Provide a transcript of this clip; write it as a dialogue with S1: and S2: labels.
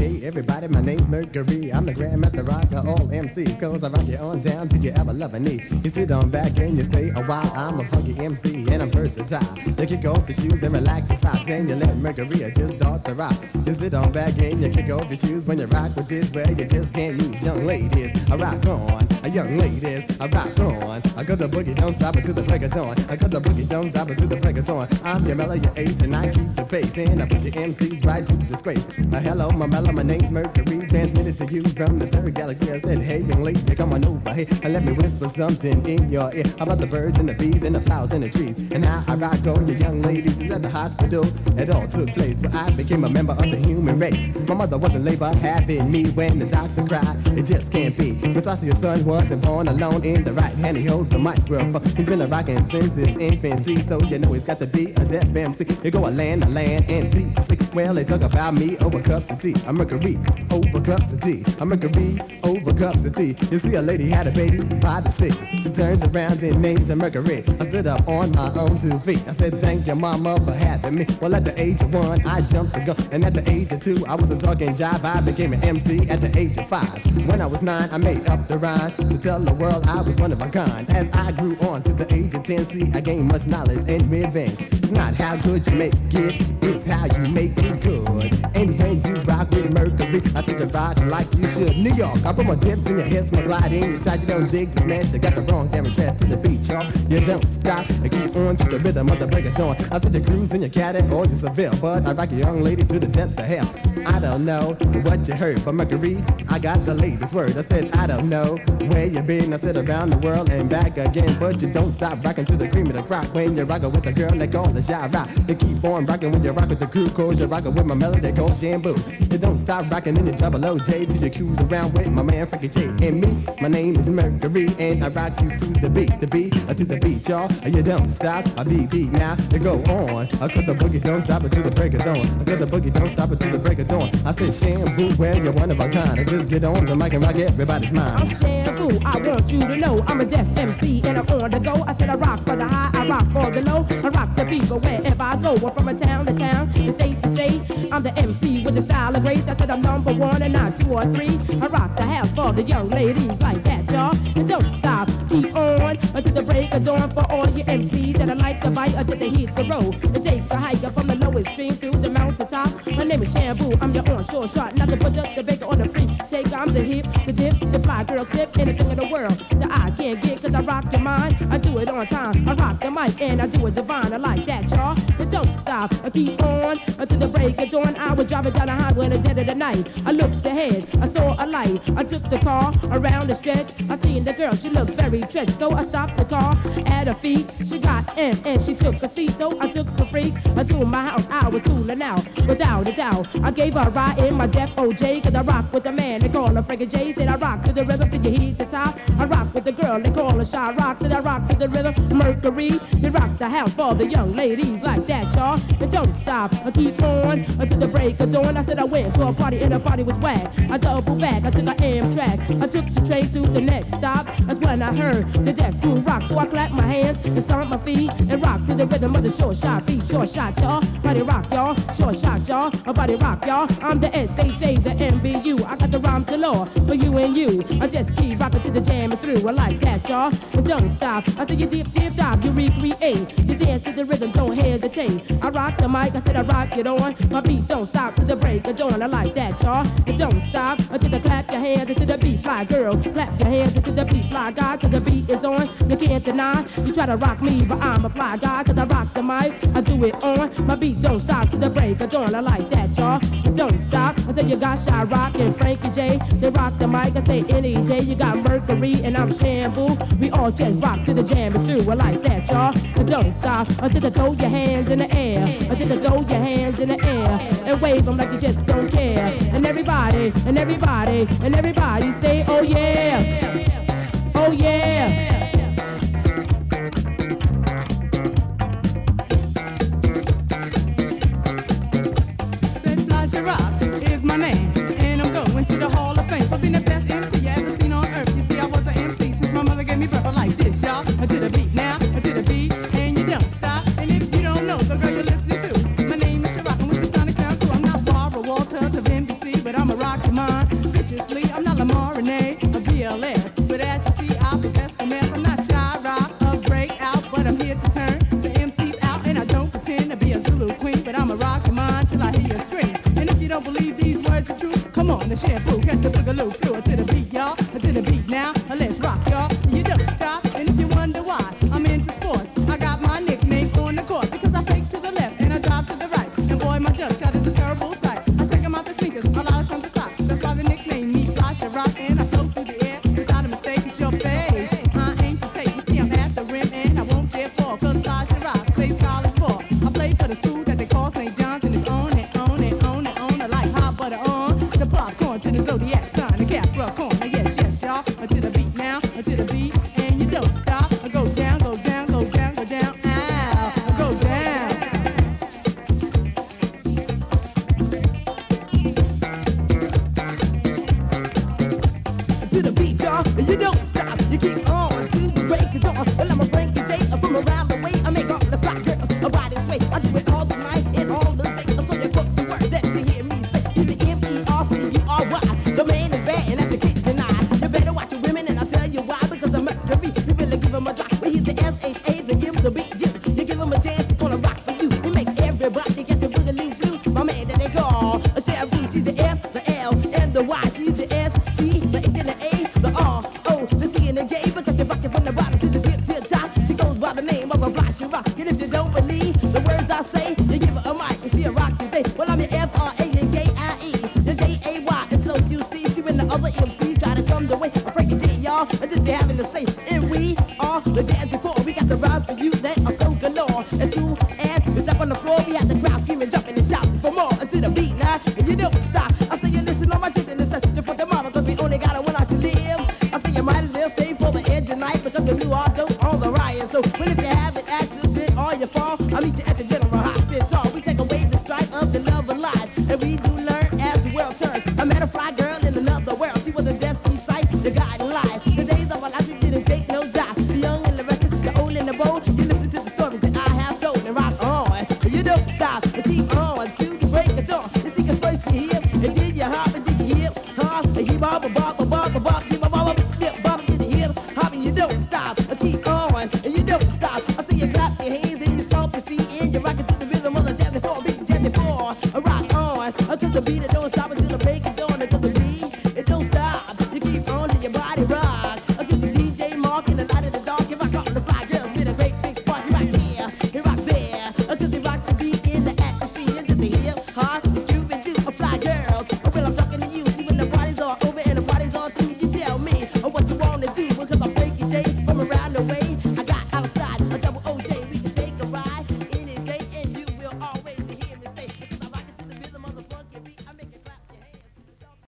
S1: educate everybody. My name's Mercury. I'm the Grandmaster Rocker, all MCs. Cause I rock you on down till you ever love a knee. You sit on back and you stay a while. I'm a funky MC and I'm versatile. You kick off your shoes and relax your socks. And you let Mercury just start to rock. You sit on back and you kick off your shoes when you rock with this way. You just can't use young ladies. I rock on, young ladies. I rock on. I got the boogie, don't stop until the break of dawn. I got the boogie, don't stop until the break of dawn. I'm your mellow, your ace, and I keep the pace. And I put your MCs right to disgrace. Hello, my mellow, my name's Mercury. Transmitted to you from the third galaxy. I said, hey, young lady, come on over here and let me whisper something in your ear about the birds and the bees and the flowers and the trees. And how I rock on you young ladies. At the hospital, it all took place where I became a member of the human race. My mother was in labor, having me when the doctor cried. It just can't be. Because your son wasn't born alone. In the right hand, he holds a microphone. He's been a rockin' since his infancy, so you know he's got to be a deaf MC. You go a land to land and sea to sea. Well, they talk about me over cups of tea. I'm Mercury over cups of tea. I'm Mercury over cups of tea. You see, a lady had a baby by the 6. She turns around and names her Mercury. I stood up on my own 2 feet. I said, thank your mama for having me. Well, at the age of 1, I jumped the gun. And at the age of 2, I was a talking jive. I became an MC at the age of 5. When I was 9, I made up the rhyme to tell the world I was one of a kind. As I grew on to the age of 10, see, I gained much knowledge and revenge. It's not how good you make it, it's how you make it good. And when you rock with Mercury, I said you rock like you should. New York, I put my dips in your hips, my glide in your shot. You don't dig the smash, you got the wrong damn address to the beat, y'all. You don't stop and keep on to the rhythm of the break of dawn. I said you cruise in your caddy or you Seville, but I rock a young lady to the depths of hell. I don't know what you heard from Mercury, I got the latest word. I said I don't know where you been. I said around the world and back again, but you don't stop rocking to the cream of the crop. When you're rocking with a girl they call the shy rock, you keep on rocking when you rock with the crew, cause you're rocking with my melody called Shampoo. You don't stop rocking in the double OJ till you cruise around with my man Frankie J and me. My name is Mercury and I rock you to the beat, to the beat, y'all. You don't stop, I beat now. You go on, I cut the boogie, don't stop until the break of dawn. I cut the boogie, don't stop until the break of dawn. I said Shampoo, well you're one of a kind. I just get on the mic and rock everybody's mind.
S2: I'm Shampoo, I want you to know I'm a deaf MC and I'm on the go. I said I rock for the high, I rock for the low. I rock the people wherever I go. I'm from a town to town, to state to state. I'm the MC with the style of grace. I said I'm number 1 and not 2 or 3. I rock the house for the young ladies like that, y'all. And don't stop, keep on until the break of dawn for all your MCs that I like to bite until they hit the road and take the hike up from the lowest stream to the mountain top. My name is Shampoo, I'm your onshore shot, not the product, the baker or the free taker. I'm the hip, the dip, the fly girl tip, anything in the world that I can't get, cause I rock your mind. I do it on time, I rock the mic and I do it divine. I like that, y'all. But don't stop, I keep on until the break of dawn. I was driving down the highway in the dead of the night. I looked ahead, I saw a light. I took the car around the stretch. I seen the girl, she looked very stretched. So I stopped the car at her feet. She got in and she took a seat. So I took the freak to my house. I was cooling out, without a doubt. I gave her a ride in my deaf OJ, cause I rock with the man, they call her Frankie J. Said I rock to the rhythm till you hit the top. I rock with the girl, they call her Shy Rock. Said I rock to the rhythm, Mercury. You rock the house for the young ladies like that, y'all. And don't stop, I keep on until the break of dawn. I said I went to a party and the party was whack. I doubled back, I took an Amtrak. I took the train to the next stop. That's when I heard the deaf crew rock. So I clapped my hands and stomped my feet and rocked to the rhythm of the short shot beat. Short shot, y'all. Body rock, y'all. Short shot, y'all. A body rock, y'all. I'm the SHA, the MBU. I got the rhymes galore for you and you. I just keep rocking to the jam and through. I like that, y'all. And don't stop. I said you dip, dip, dive, you recreate. You dance to the rhythm, don't hesitate. I rock the mic, I said I rock it on. My beat don't stop to the break of dawn. I like that, y'all. And don't stop until the clap your hands into the beat, fly girl. Clap your hands into the beat, fly guy, cause the beat is on. You can't deny. You try to rock me, but I'm a fly guy, cause I rock the mic. I do it on. My beat don't stop to the break of dawn. I like that, y'all. And don't stop. I said you got Shy Rock and Frankie J. They rock the mic. I say any day. You got Mercury and I'm Shampoo. We all just rock to the jam and through. I like that, y'all. And don't stop until you throw your hands in the air. Until you throw your hands in the air and wave them like you just don't care. And everybody, and everybody, and everybody say, oh yeah, oh yeah.
S3: Rock is my name, and I'm going to the Hall of Fame for being the best MC you ever seen on earth. You see, I was an MC since my mother gave me birth. I like this, y'all. I did a beat now, I did a beat, and you don't stop. And if you don't know, the girl you're listening to, my name is Sharrock, I'm with the Sonic Sound too. I'm not Barbara Walters of NBC, but I'm a is it true? Come on, the shampoo, catch the boogaloo crew to the beat, y'all. To the beat now, let's rock, y'all. You don't stop, and if you wonder why I'm into sports, I got my nickname on the court because I fake to the left and I drive to the right. And boy, my jump shot is a terrible sight. I check him out the sneakers, a lot from the side. That's why the nickname me Flash and Rock, and I float through the air without a mistake. It's your face. I ain't to take. You see, I'm at the rim and I won't dare fall, cause Flash and Rock plays college ball. I play for the school that they call St. John's, and it's on it, on it, on it, on it like hot butter on the popcorn to the Zodiac sign, the Capra corner. Yes, yes, y'all. To the beat now, to the beat, and you don't stop. Go down, go down, go down, go down, ow, go down. To the beat, y'all, you don't stop. You keep on to the break of dawn. Well, I'm a Frankie J from around the way. I make all the fly girls body sway. I do it all the night and all the day. So you put the word that you hear me say. He's the M-E-R-C-U-R-Y. The man is bad and that's the kid denied. You better watch your women and I'll tell you why. Because I'm Mercury, you really give him a drop. But he's the S-H-A that gives the beat you. You give him a chance, he's gonna rock for you. He makes everybody get the boogaloo blue. My man that they call a Sherry. She's the F, the L, and the Y. She's the S, C, the H, and the A, the R, O, the C, and the J. Because you're rocking from the bottom to the tip to the top. She goes by the name of a Flash and Rock. And if you don't believe the words I say, you give her a mic and she a rock today. Well, I'm your F-R-A-N-K-I-E, the J-A-Y. And so you see, she and the other MCs try to come the way. I'm Frankie J, y'all. I just be having to say, and we are the Jazz Before. We got the rhymes for you that are so galore. As soon as we step on the floor, we have the crowd screaming, jumping, and shouting for more. Until the beat now, and you don't stop. I say you listen on my chips and listen for tomorrow, cause we only got a one night to live. I say you might as well stay for the edge tonight, because the new all don't on the riot. So, well, if you have an accident or you fall, I'll meet you at the General Hospital. We take away the strife of the love of life, and we do learn as the world turns. I met a fly girl in another world. She was a destiny sight, the guide in life. The days of our life, we didn't take no job. The young and the restless, the old and the bold. You listen to the stories that I have told and rock on. You don't stop, and keep on to the break of dawn. You think it's first you hear, and then you hop, and then you hip, and you bop, keep bobbing, then you hip, hop, and you don't stop, and keep on, and you don't stop. I see you clap your hands and you stomp your feet, and you rock it to the rhythm of the Jazz Before, beat Jazz Before, rock on, until the beat it don't stop until the break of dawn.